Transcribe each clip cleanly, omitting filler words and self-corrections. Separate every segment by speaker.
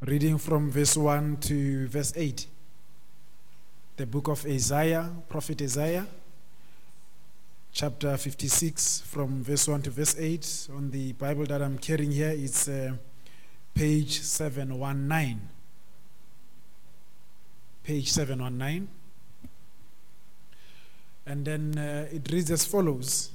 Speaker 1: reading from verse 1 to verse 8. The book of Isaiah, prophet Isaiah, chapter 56, from verse 1 to verse 8. On the Bible that I'm carrying here, it's page 719. Page 719. And then it reads as follows.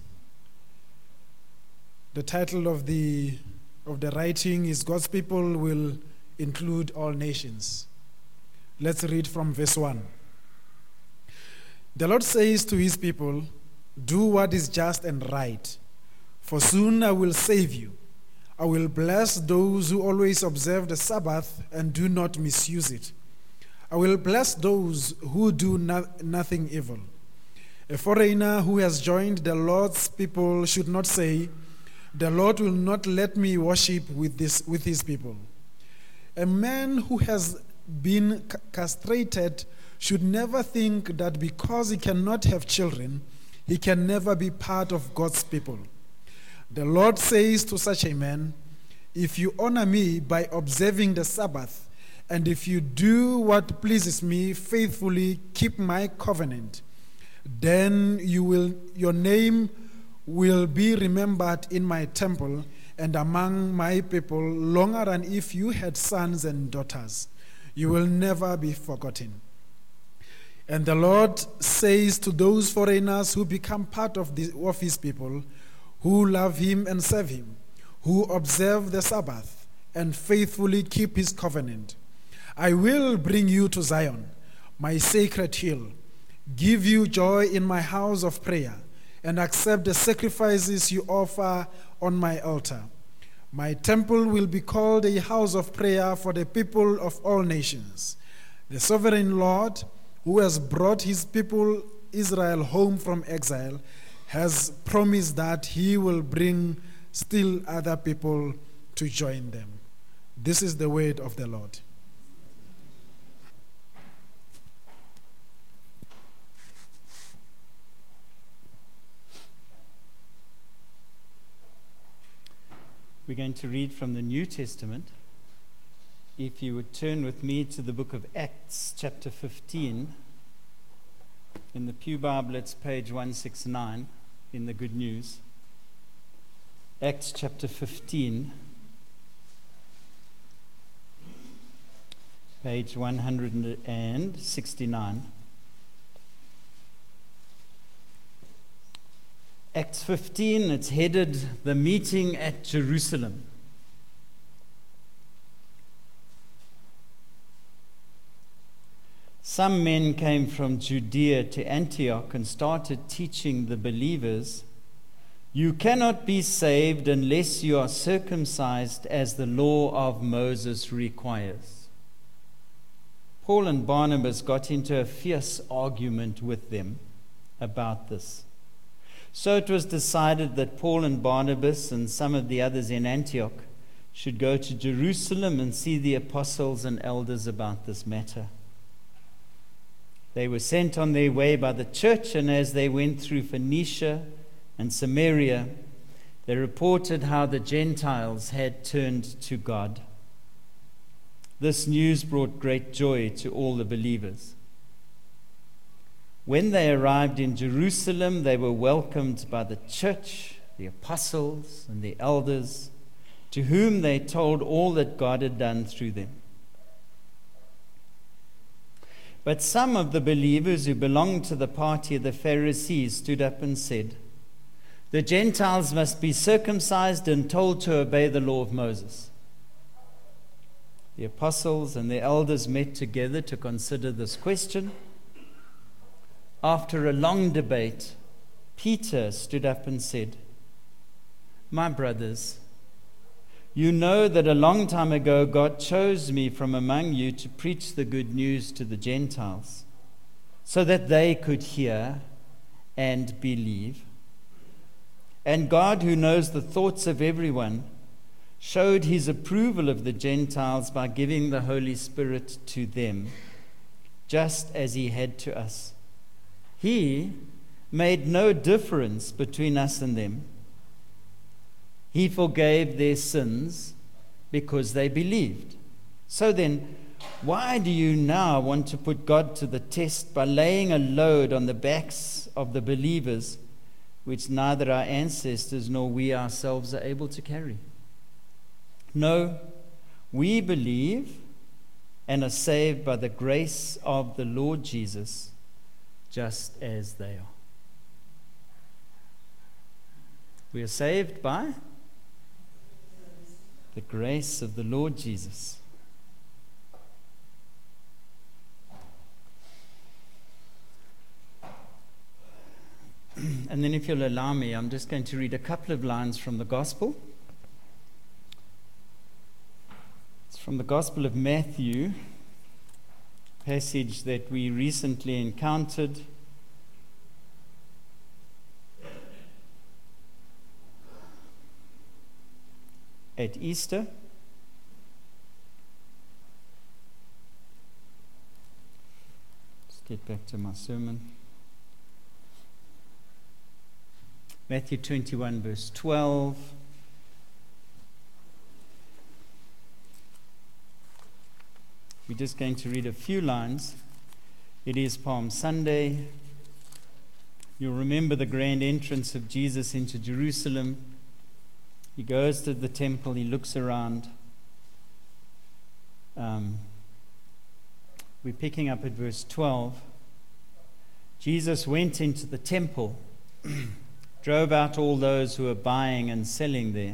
Speaker 1: The title of the writing is God's People Will Include All Nations. Let's read from verse 1. The Lord says to his people, do what is just and right, for soon I will save you. I will bless those who always observe the Sabbath and do not misuse it. I will bless those who do nothing evil. A foreigner who has joined the Lord's people should not say, the Lord will not let me worship with his people. A man who has been castrated should never think that because he cannot have children, he can never be part of God's people. The Lord says to such a man, if you honor me by observing the Sabbath, and if you do what pleases me, faithfully keep my covenant, then your name will be remembered in my temple and among my people longer than if you had sons and daughters. You will never be forgotten. And the Lord says to those foreigners who become part of his people, who love him and serve him, who observe the Sabbath and faithfully keep his covenant, I will bring you to Zion, my sacred hill, give you joy in my house of prayer, and accept the sacrifices you offer on my altar. My temple will be called a house of prayer for the people of all nations. The sovereign Lord, who has brought his people Israel home from exile, has promised that he will bring still other people to join them. This is the word of the Lord.
Speaker 2: We're going to read from the New Testament. If you would turn with me to the book of Acts, chapter 15. In the Pew Bible, it's page 169 in the Good News. Acts chapter 15, page 169. Acts 15, it's headed The Meeting at Jerusalem. Some men came from Judea to Antioch and started teaching the believers, you cannot be saved unless you are circumcised as the law of Moses requires. Paul and Barnabas got into a fierce argument with them about this. So it was decided that Paul and Barnabas and some of the others in Antioch should go to Jerusalem and see the apostles and elders about this matter. They were sent on their way by the church, and as they went through Phoenicia and Samaria, they reported how the Gentiles had turned to God. This news brought great joy to all the believers. When they arrived in Jerusalem, they were welcomed by the church, the apostles, and the elders, to whom they told all that God had done through them. But some of the believers who belonged to the party of the Pharisees stood up and said, the Gentiles must be circumcised and told to obey the law of Moses. The apostles and the elders met together to consider this question. After a long debate, Peter stood up and said, my brothers, you know that a long time ago God chose me from among you to preach the good news to the Gentiles, so that they could hear and believe. And God, who knows the thoughts of everyone, showed his approval of the Gentiles by giving the Holy Spirit to them, just as he had to us. He made no difference between us and them. He forgave their sins because they believed. So then, why do you now want to put God to the test by laying a load on the backs of the believers which neither our ancestors nor we ourselves are able to carry? No, we believe and are saved by the grace of the Lord Jesus, just as they are. We are saved by the grace of the Lord Jesus. And then, if you'll allow me, I'm just going to read a couple of lines from the Gospel. It's from the Gospel of Matthew, passage that we recently encountered. At Easter. Let's get back to my sermon. Matthew 21, verse 12. We're just going to read a few lines. It is Palm Sunday. You'll remember the grand entrance of Jesus into Jerusalem. He goes to the temple, he looks around. We're picking up at verse 12. Jesus went into the temple, drove out all those who were buying and selling there.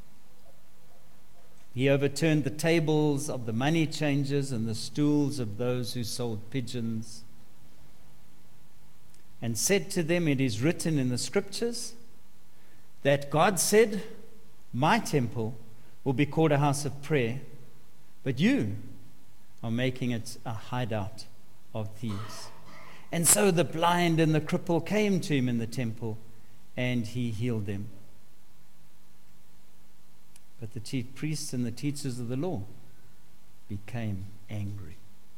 Speaker 2: He overturned the tables of the money changers and the stools of those who sold pigeons, and said to them, "It is written in the scriptures that God said, 'My temple will be called a house of prayer,' but you are making it a hideout of thieves." And so the blind and the cripple came to him in the temple, and he healed them. But the chief priests and the teachers of the law became angry.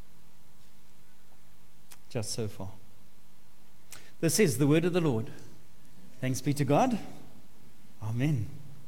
Speaker 2: Just so far. This is the word of the Lord. Thanks be to God. Amen.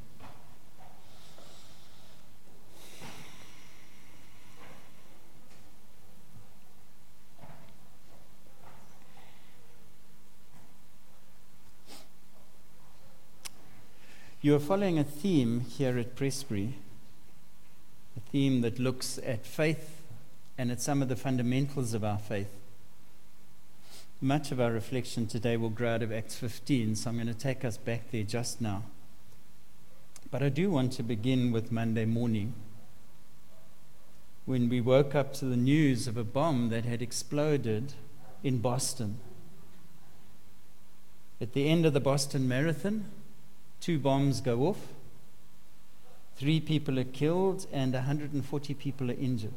Speaker 2: You are following a theme here at Presbury, a theme that looks at faith and at some of the fundamentals of our faith. Much of our reflection today will grow out of Acts 15, so I'm going to take us back there just now. But I do want to begin with Monday morning, when we woke up to the news of a bomb that had exploded in Boston. At the end of the Boston Marathon, 2 bombs go off, 3 people are killed, and 140 people are injured.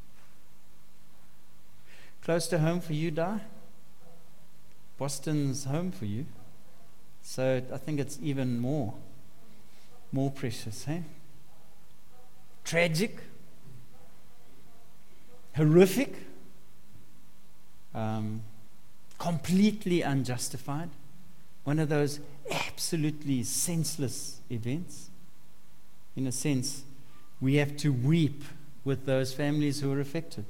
Speaker 2: Close to home for you, Di? Boston's home for you. So I think it's even more precious, hey? Tragic, horrific, completely unjustified. One of those absolutely senseless events. In a sense, we have to weep with those families who are affected.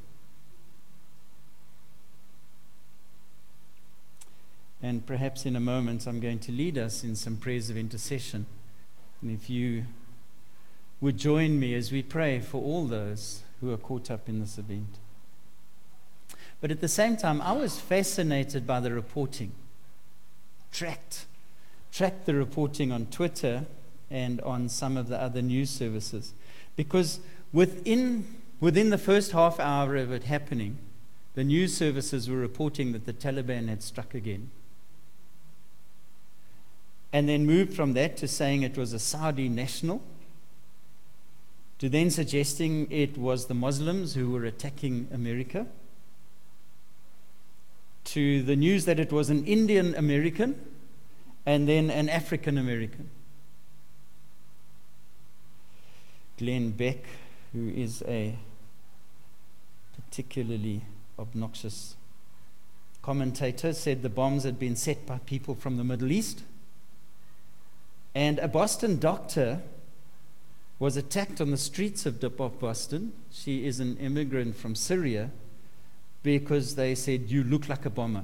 Speaker 2: And perhaps in a moment I'm going to lead us in some prayers of intercession. And if you would join me as we pray for all those who are caught up in this event. But at the same time, I was fascinated by the reporting. Tracked the reporting on Twitter and on some of the other news services, because within the first half hour of it happening, the news services were reporting that the Taliban had struck again, and then moved from that to saying it was a Saudi national, to then suggesting it was the Muslims who were attacking America, to the news that it was an Indian American and then an African American. Glenn Beck, who is a particularly obnoxious commentator, said the bombs had been set by people from the Middle East. And a Boston doctor was attacked on the streets of Boston. She is an immigrant from Syria because they said, "You look like a bomber."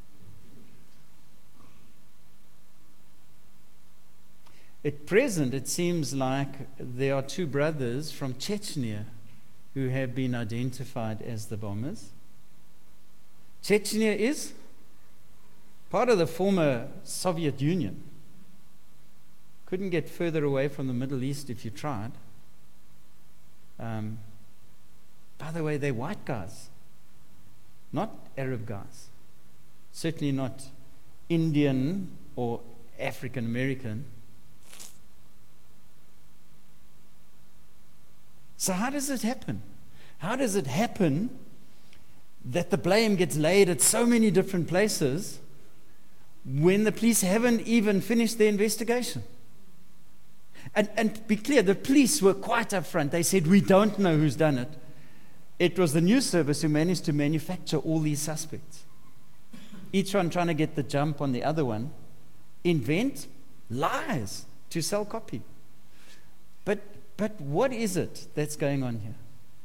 Speaker 2: At present, it seems like there are two brothers from Chechnya who have been identified as the bombers. Chechnya is part of the former Soviet Union. Couldn't get further away from the Middle East if you tried. By the way, they're white guys, not Arab guys. Certainly not Indian or African American. So how does it happen? How does it happen that the blame gets laid at so many different places when the police haven't even finished their investigation? And to be clear, the police were quite upfront. They said, "We don't know who's done it." It was the news service who managed to manufacture all these suspects. Each one trying to get the jump on the other one, invent lies to sell copy. But what is it that's going on here?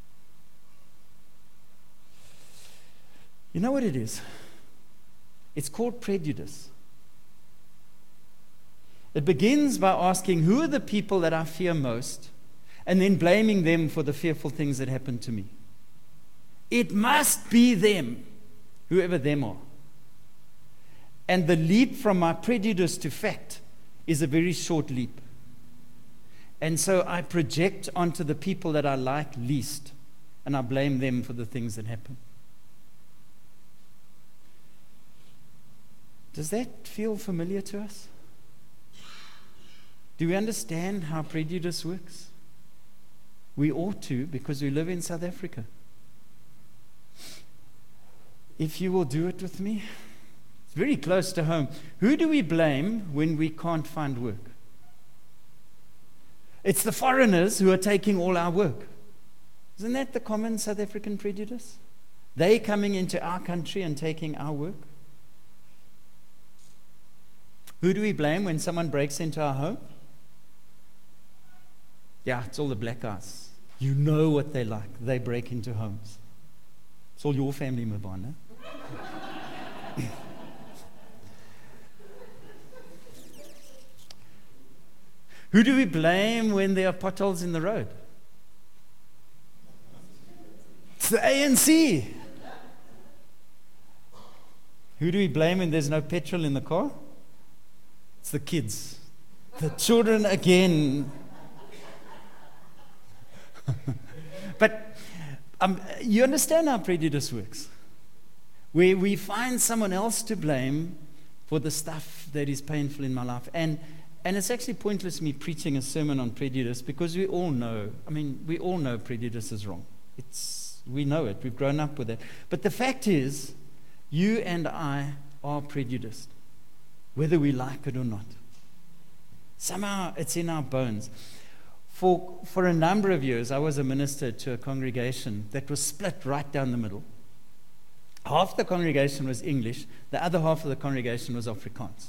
Speaker 2: You know what it is? It's called prejudice. It begins by asking, who are the people that I fear most, and then blaming them for the fearful things that happen to me. It must be them, whoever them are. And the leap from my prejudice to fact is a very short leap. And so I project onto the people that I like least, and I blame them for the things that happen. Does that feel familiar to us? Do we understand how prejudice works? We ought to, because we live in South Africa. If you will do it with me, it's very close to home. Who do we blame when we can't find work? It's the foreigners who are taking all our work. Isn't that the common South African prejudice? They coming into our country and taking our work? Who do we blame when someone breaks into our home? Yeah, it's all the black guys. You know what they like. They break into homes. It's all your family, Mabana. Who do we blame when there are potholes in the road? It's the ANC. Who do we blame when there's no petrol in the car? It's the kids. The children again. But you understand how prejudice works. Where we find someone else to blame for the stuff that is painful in my life. And it's actually pointless me preaching a sermon on prejudice, because we all know prejudice is wrong. We know it. We've grown up with it. But the fact is, you and I are prejudiced, whether we like it or not. Somehow it's in our bones. For a number of years, I was a minister to a congregation that was split right down the middle. Half the congregation was English, the other half of the congregation was Afrikaans.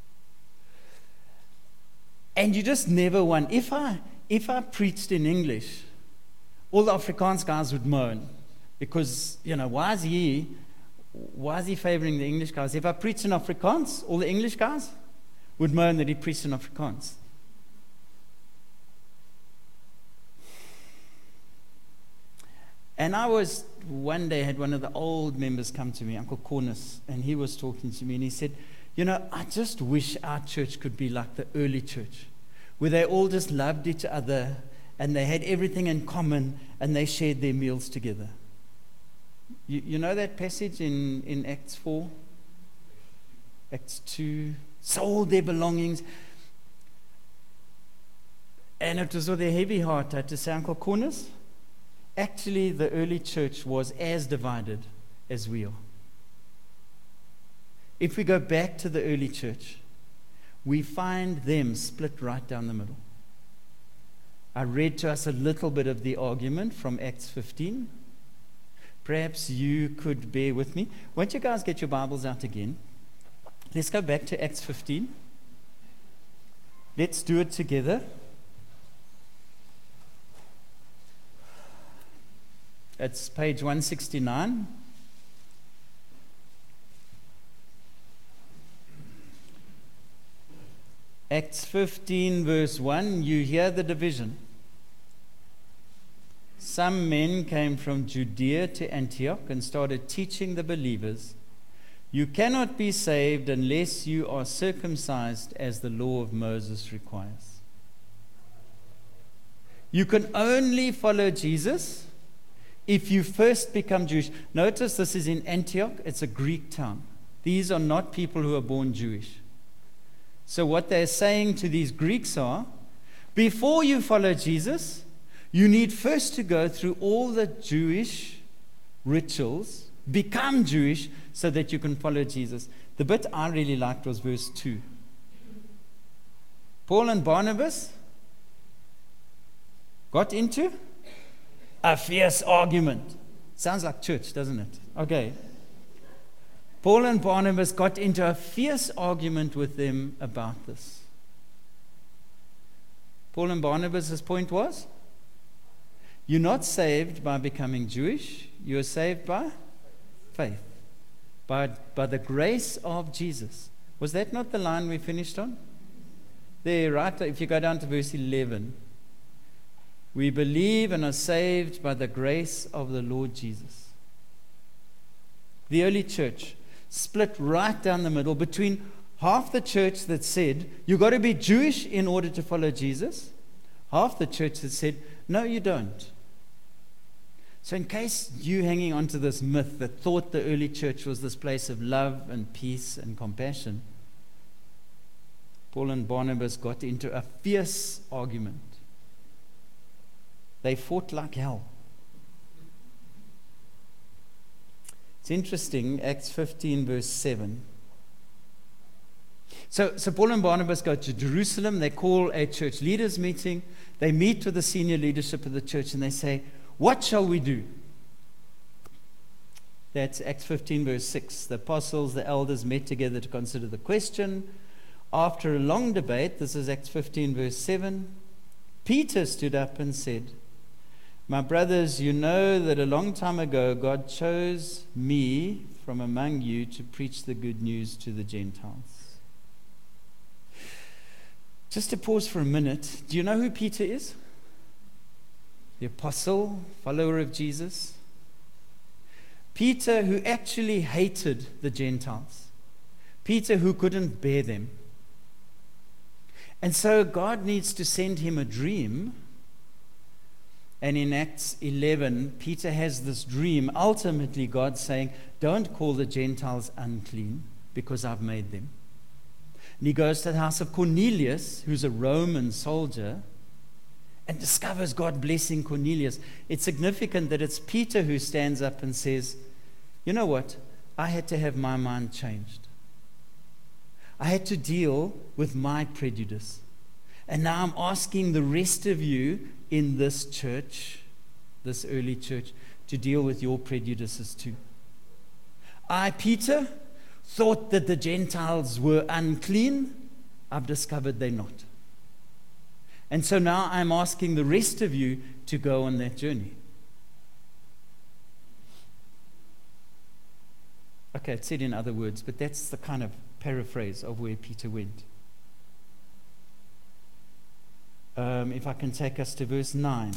Speaker 2: And you just never won. If I preached in English, all the Afrikaans guys would moan, because, why is he favoring the English guys? If I preached in Afrikaans, all the English guys would moan that he preached in Afrikaans. And one day had one of the old members come to me, Uncle Cornus, and he was talking to me, and he said, I just wish our church could be like the early church, where they all just loved each other, and they had everything in common, and they shared their meals together. You know that passage in Acts 4? Acts 2? Sold their belongings. And it was with a heavy heart I had to say, Uncle Cornus, actually the early church was as divided as we are. If we go back to the early church, we find them split right down the middle. I read to us a little bit of the argument from Acts 15. Perhaps you could bear with me. Won't you guys get your Bibles out again? Let's go back to Acts 15. Let's do it together. It's page 169. Acts 15, verse 1, you hear the division. Some men came from Judea to Antioch and started teaching the believers, you cannot be saved unless you are circumcised as the law of Moses requires. You can only follow Jesus if you first become Jewish. Notice this is in Antioch. It's a Greek town. These are not people who are born Jewish. So what they're saying to these Greeks are, before you follow Jesus, you need first to go through all the Jewish rituals, become Jewish, so that you can follow Jesus. The bit I really liked was verse 2. Paul and Barnabas got into a fierce argument. Sounds like church, doesn't it? Okay. Paul and Barnabas got into a fierce argument with them about this. Paul and Barnabas' point was, you're not saved by becoming Jewish, you're saved by faith, by the grace of Jesus. Was that not the line we finished on? There, right, if you go down to verse 11. We believe and are saved by the grace of the Lord Jesus. The early church split right down the middle between half the church that said, you've got to be Jewish in order to follow Jesus, half the church that said, no, you don't. So in case you hanging on to this myth that thought the early church was this place of love and peace and compassion, Paul and Barnabas got into a fierce argument. They fought like hell. It's interesting, Acts 15, verse 7. So Paul and Barnabas go to Jerusalem. They call a church leaders meeting. They meet with the senior leadership of the church and they say, what shall we do? That's Acts 15, verse 6. The apostles, the elders met together to consider the question. After a long debate, this is Acts 15, verse 7, Peter stood up and said, my brothers, you know that a long time ago God chose me from among you to preach the good news to the Gentiles. Just to pause for a minute, do you know who Peter is? The apostle, follower of Jesus. Peter, who actually hated the Gentiles. Peter, who couldn't bear them. And so God needs to send him a dream. And in Acts 11, Peter has this dream. Ultimately, God saying, don't call the Gentiles unclean because I've made them. And he goes to the house of Cornelius, who's a Roman soldier, and discovers God blessing Cornelius. It's significant that it's Peter who stands up and says, you know what? I had to have my mind changed. I had to deal with my prejudice. And now I'm asking the rest of you in this church, this early church, to deal with your prejudices too. I, Peter, thought that the Gentiles were unclean. I've discovered they're not. And so now I'm asking the rest of you to go on that journey. Okay, it's said in other words, but that's the kind of paraphrase of where Peter went. If I can take us to verse 9.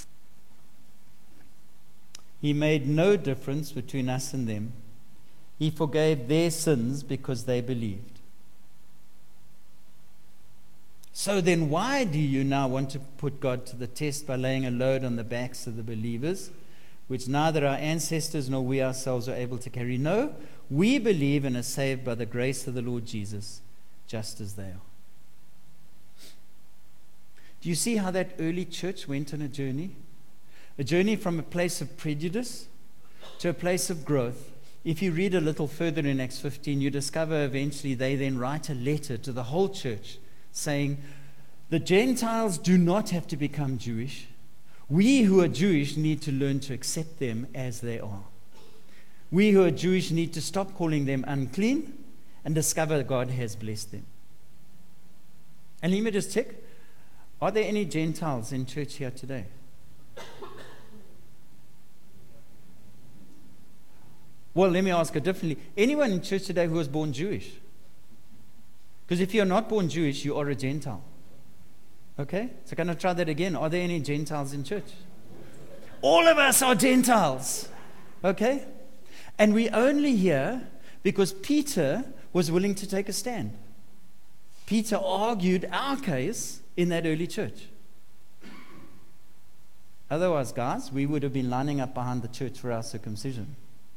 Speaker 2: He made no difference between us and them. He forgave their sins because they believed. So then why do you now want to put God to the test by laying a load on the backs of the believers, which neither our ancestors nor we ourselves are able to carry? No, we believe and are saved by the grace of the Lord Jesus, just as they are. Do you see how that early church went on a journey? A journey from a place of prejudice to a place of growth. If you read a little further in Acts 15, you discover eventually they then write a letter to the whole church saying, the Gentiles do not have to become Jewish. We who are Jewish need to learn to accept them as they are. We who are Jewish need to stop calling them unclean and discover God has blessed them. And let me just check. Are there any Gentiles in church here today? Well, let me ask it differently. Anyone in church today who was born Jewish? Because if you're not born Jewish, you are a Gentile. Okay? So can I try that again? Are there any Gentiles in church? All of us are Gentiles. Okay? And we only here because Peter was willing to take a stand. Peter argued our case in that early church. Otherwise, guys, we would have been lining up behind the church for our circumcision.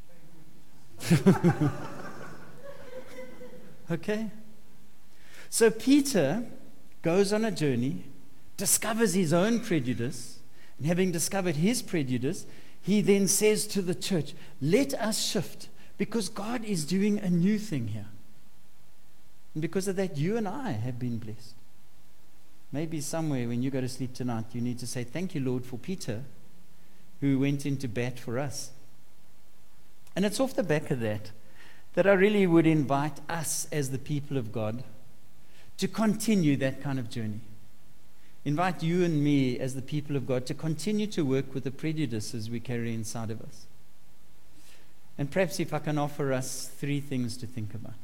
Speaker 2: Okay? So Peter goes on a journey, discovers his own prejudice, and having discovered his prejudice, he then says to the church, let us shift, because God is doing a new thing here. And because of that, you and I have been blessed. Maybe somewhere when you go to sleep tonight, you need to say, thank you, Lord, for Peter, who went into bat for us. And it's off the back of that I really would invite us as the people of God to continue that kind of journey. Invite you and me as the people of God to continue to work with the prejudices we carry inside of us. And perhaps if I can offer us 3 things to think about.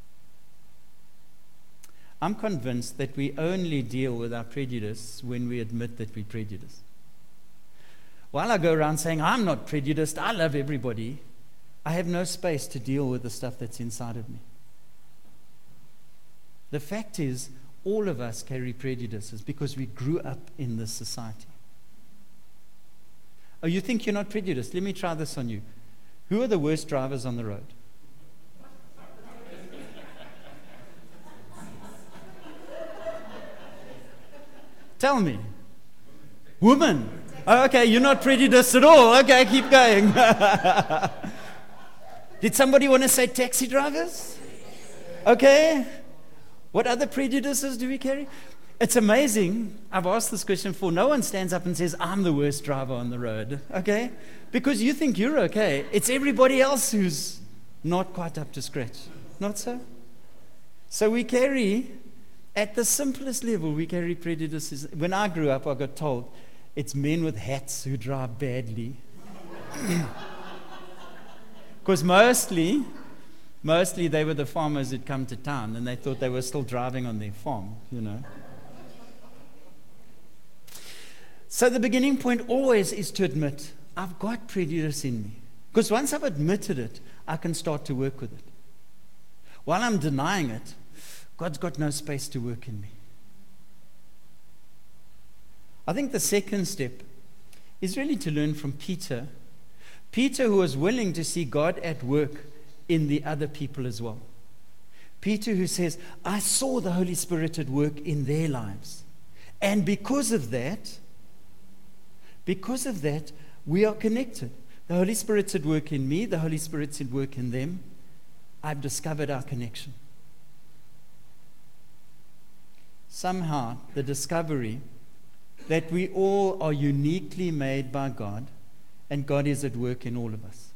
Speaker 2: I'm convinced that we only deal with our prejudice when we admit that we're prejudiced. While I go around saying, I'm not prejudiced, I love everybody, I have no space to deal with the stuff that's inside of me. The fact is, all of us carry prejudices because we grew up in this society. Oh, you think you're not prejudiced? Let me try this on you. Who are the worst drivers on the road? Tell me. Woman. Oh, okay, you're not prejudiced at all. Okay, keep going. Did somebody want to say taxi drivers? Okay. What other prejudices do we carry? It's amazing. I've asked this question before. No one stands up and says, I'm the worst driver on the road. Okay? Because you think you're okay. It's everybody else who's not quite up to scratch. Not so? So we carry, at the simplest level, we carry prejudices. When I grew up, I got told, it's men with hats who drive badly. Because mostly they were the farmers who'd come to town and they thought they were still driving on their farm, you know. So the beginning point always is to admit, I've got prejudice in me. Because once I've admitted it, I can start to work with it. While I'm denying it, God's got no space to work in me. I think the second step is really to learn from Peter. Peter, who was willing to see God at work in the other people as well. Peter, who says, I saw the Holy Spirit at work in their lives. And because of that, we are connected. The Holy Spirit's at work in me, the Holy Spirit's at work in them. I've discovered our connection. Somehow, the discovery that we all are uniquely made by God, and God is at work in all of us.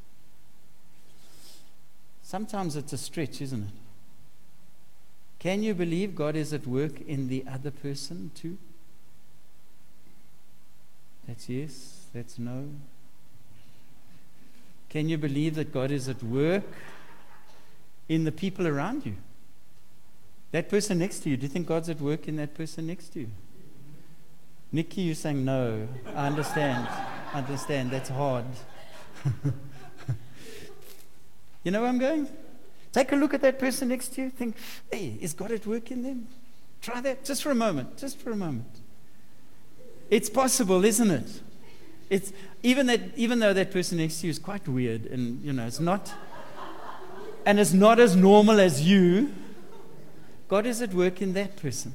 Speaker 2: Sometimes it's a stretch, isn't it? Can you believe God is at work in the other person too? That's yes, that's no. Can you believe that God is at work in the people around you? That person next to you, do you think God's at work in that person next to you? Nikki, you're saying no. I understand. That's hard. You know where I'm going? Take a look at that person next to you. Think, hey, is God at work in them? Try that just for a moment. It's possible, isn't it? It's even though that person next to you is quite weird and it's not as normal as you, God is at work in that person.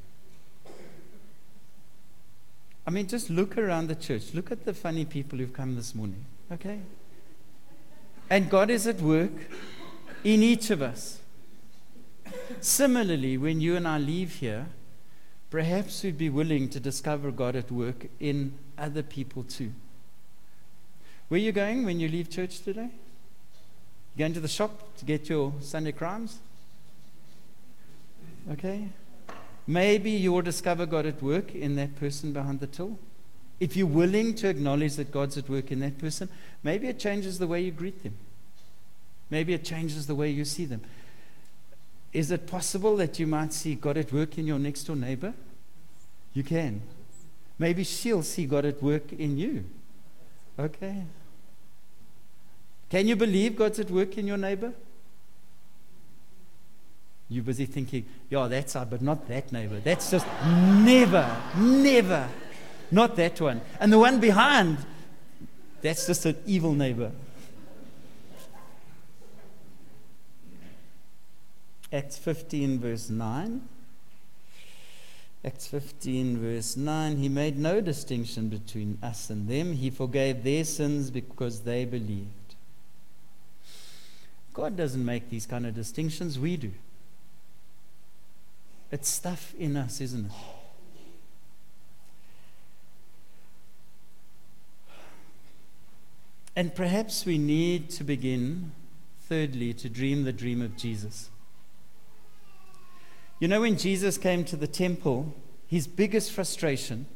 Speaker 2: I mean, just look around the church. Look at the funny people who've come this morning. Okay? And God is at work in each of us. Similarly, when you and I leave here, perhaps we'd be willing to discover God at work in other people too. Where are you going when you leave church today? You going to the shop to get your Sunday crimes? Okay? Maybe you'll discover God at work in that person behind the till. If you're willing to acknowledge that God's at work in that person, maybe it changes the way you greet them. Maybe it changes the way you see them. Is it possible that you might see God at work in your next door neighbor? You can. Maybe she'll see God at work in you. Okay. Can you believe God's at work in your neighbor? You're busy thinking, yeah, that side, but not that neighbor. That's just never, not that one. And the one behind, that's just an evil neighbor. Acts 15, verse 9. Acts 15, verse 9. He made no distinction between us and them. He forgave their sins because they believed. God doesn't make these kind of distinctions. We do. It's stuff in us, isn't it? And perhaps we need to begin, thirdly, to dream the dream of Jesus. You know, when Jesus came to the temple, his biggest frustration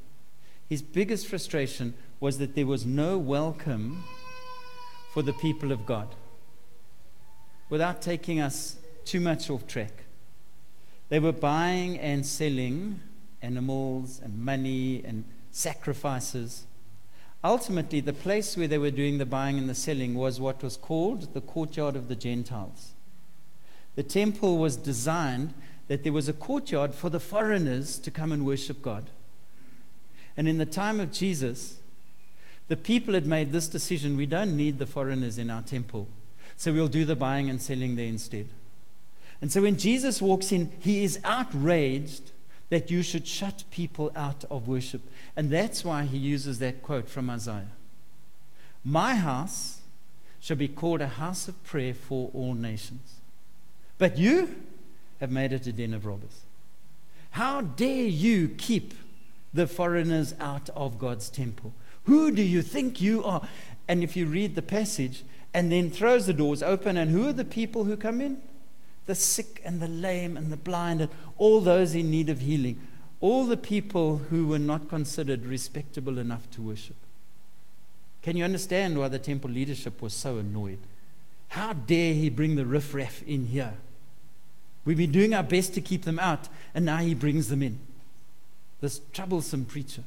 Speaker 2: was that there was no welcome for the people of God. Without taking us too much off track, they were buying and selling animals and money and sacrifices. Ultimately, the place where they were doing the buying and the selling was what was called the courtyard of the Gentiles. The temple was designed that there was a courtyard for the foreigners to come and worship God. And in the time of Jesus, the people had made this decision: we don't need the foreigners in our temple, so we'll do the buying and selling there instead. And so when Jesus walks in, he is outraged that you should shut people out of worship. And that's why he uses that quote from Isaiah. My house shall be called a house of prayer for all nations. But you have made it a den of robbers. How dare you keep the foreigners out of God's temple? Who do you think you are? And if you read the passage, and then throws the doors open, and who are the people who come in? The sick and the lame and the blind and all those in need of healing. All the people who were not considered respectable enough to worship. Can you understand why the temple leadership was so annoyed? How dare he bring the riffraff in here? We've been doing our best to keep them out, and now he brings them in. This troublesome preacher.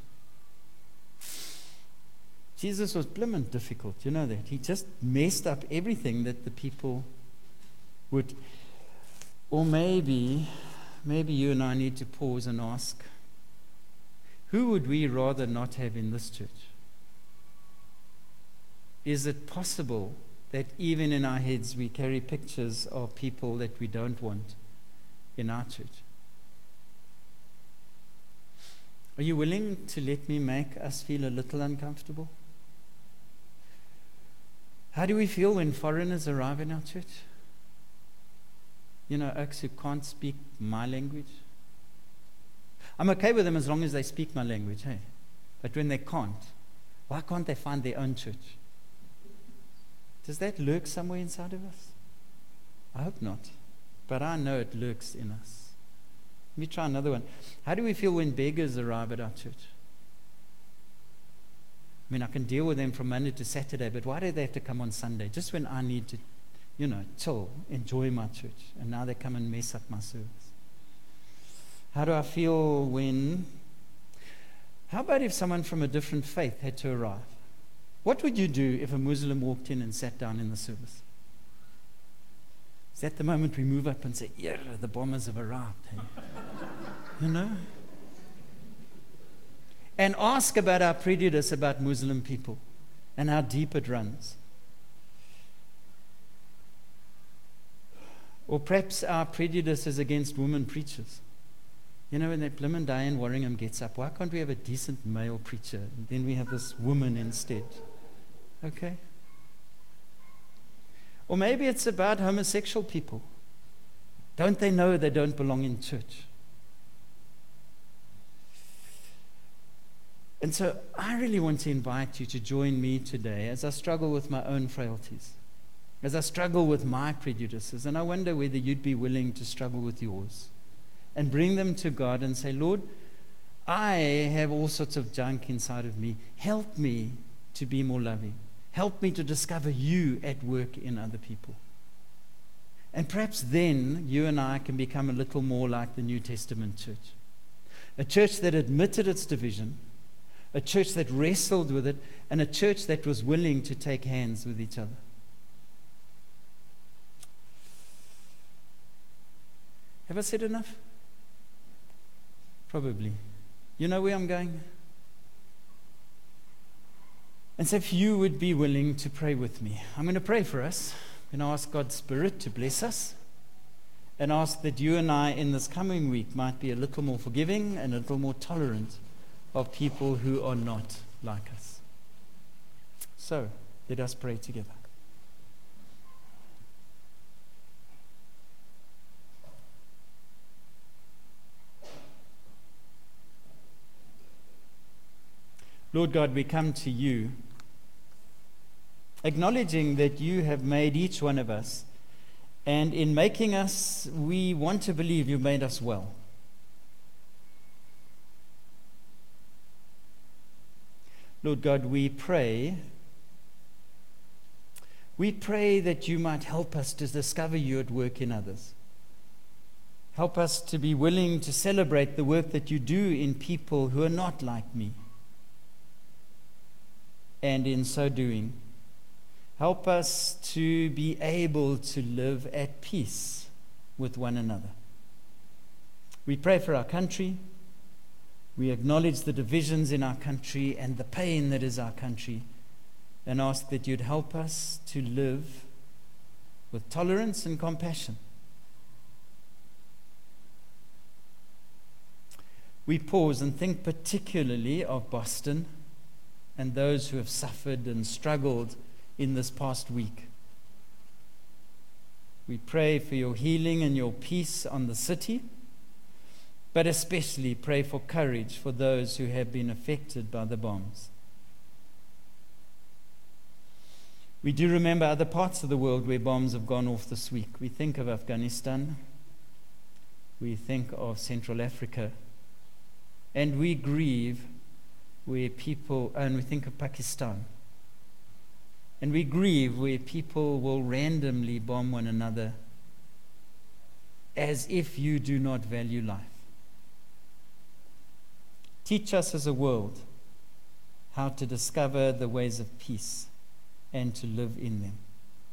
Speaker 2: Jesus was blimmin' difficult, you know that. He just messed up everything that the people would. Or maybe you and I need to pause and ask, who would we rather not have in this church? Is it possible that even in our heads we carry pictures of people that we don't want in our church? Are you willing to let me make us feel a little uncomfortable? How do we feel when foreigners arrive in our church? You know, oaks who can't speak my language. I'm okay with them as long as they speak my language, hey? But when they can't, why can't they find their own church? Does that lurk somewhere inside of us? I hope not. But I know it lurks in us. Let me try another one. How do we feel when beggars arrive at our church? I mean, I can deal with them from Monday to Saturday, but why do they have to come on Sunday? Just when I need to, chill, enjoy my church. And now they come and mess up my service. How do I feel when... How about if someone from a different faith had to arrive? What would you do if a Muslim walked in and sat down in the service? Is that the moment we move up and say, yeah, the bombers have arrived? Hey? And ask about our prejudice about Muslim people and how deep it runs. Or perhaps our prejudice is against women preachers. When that blimmin' Diane Warringham gets up, why can't we have a decent male preacher? And then we have this woman instead. Okay? Or maybe it's about homosexual people. Don't they know they don't belong in church? And so I really want to invite you to join me today as I struggle with my own frailties, as I struggle with my prejudices, and I wonder whether you'd be willing to struggle with yours and bring them to God and say, Lord, I have all sorts of junk inside of me. Help me to be more loving. Help me to discover you at work in other people. And perhaps then you and I can become a little more like the New Testament church. A church that admitted its division, a church that wrestled with it, and a church that was willing to take hands with each other. Have I said enough? Probably. You know where I'm going? And so if you would be willing to pray with me, I'm going to pray for us. I'm going to ask God's Spirit to bless us and ask that you and I in this coming week might be a little more forgiving and a little more tolerant of people who are not like us. So, let us pray together. Lord God, we come to you acknowledging that you have made each one of us, and in making us, we want to believe you made us well. Lord God, we pray that you might help us to discover you at work in others. Help us to be willing to celebrate the work that you do in people who are not like me. And in so doing, help us to be able to live at peace with one another. We pray for our country. We acknowledge the divisions in our country and the pain that is our country, and ask that you'd help us to live with tolerance and compassion. We pause and think particularly of Boston and those who have suffered and struggled in this past week. We pray for your healing and your peace on the city, but especially pray for courage for those who have been affected by the bombs. We do remember other parts of the world where bombs have gone off this week. We think of Afghanistan, we think of Central Africa, and we grieve where people, and we think of Pakistan, and we grieve where people will randomly bomb one another as if you do not value life. Teach us as a world how to discover the ways of peace and to live in them.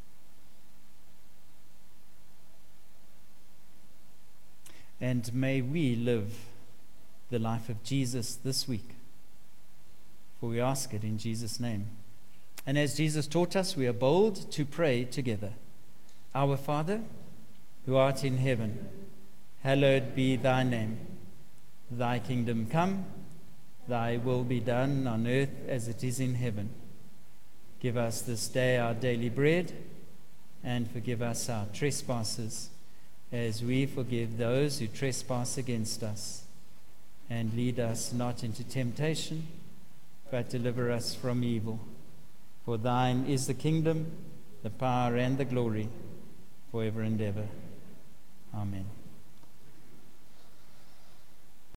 Speaker 2: And may we live the life of Jesus this week. For we ask it in Jesus' name. And as Jesus taught us, we are bold to pray together. Our Father, who art in heaven, hallowed be thy name. Thy kingdom come, thy will be done on earth as it is in heaven. Give us this day our daily bread, and forgive us our trespasses, as we forgive those who trespass against us. And lead us not into temptation, but deliver us from evil. For thine is the kingdom, the power, and the glory, forever and ever. Amen.